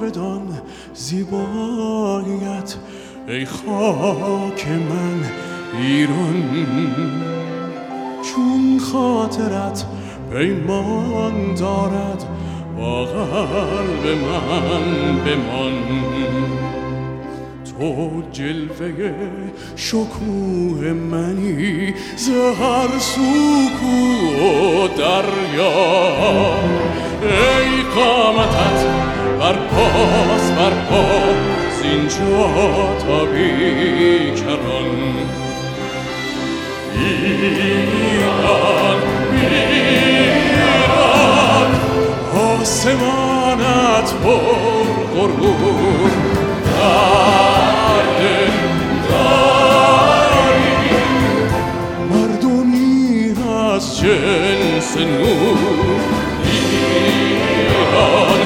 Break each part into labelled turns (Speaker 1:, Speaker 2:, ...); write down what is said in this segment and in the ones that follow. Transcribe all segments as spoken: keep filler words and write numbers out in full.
Speaker 1: جاودان زیباییت ای خاک من ایران، چون خاطرت پیمان دارد با قلب من بمان. تو جلوه شکوه منی ز هر سو کوه و دریا، ای قامتت بر پاس بر پا زینجا تا بیکران. ایران ایران آسمانت پر غرور، در دل داری مردمی از جنس نور. ایران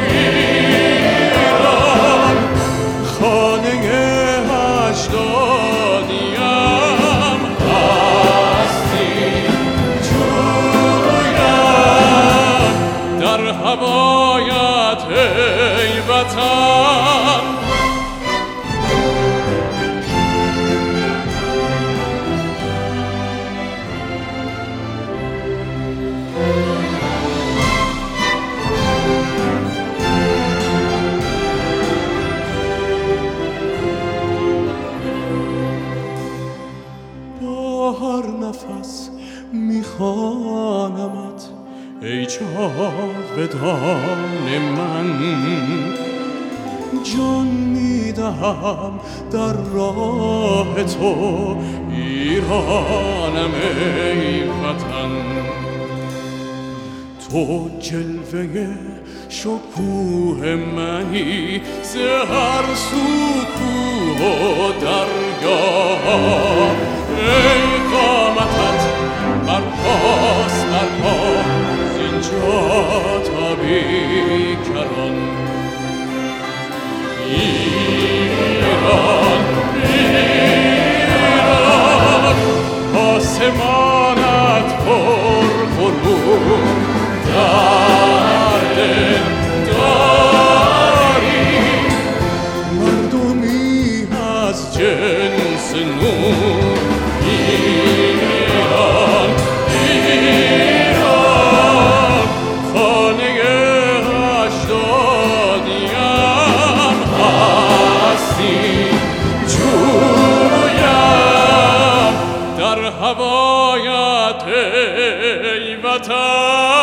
Speaker 1: ایران خانه اجدادیم هستی جویم در هوایت ای وطن. هر نفس میخوانمت ای جاودان من، جان میدهم در راه تو ایرانم ای وطن. تو جلوه شکوه منی ز هر سو کوه و دریا، ای قامتت بر پاس بر پا زینجا تا بیکران. ایران ایران آسمانت پر غرور، در دل داری مردمی از جنس نور. ایران ایران خانه اجدادیم هستی جویم در هوایت ای وطن.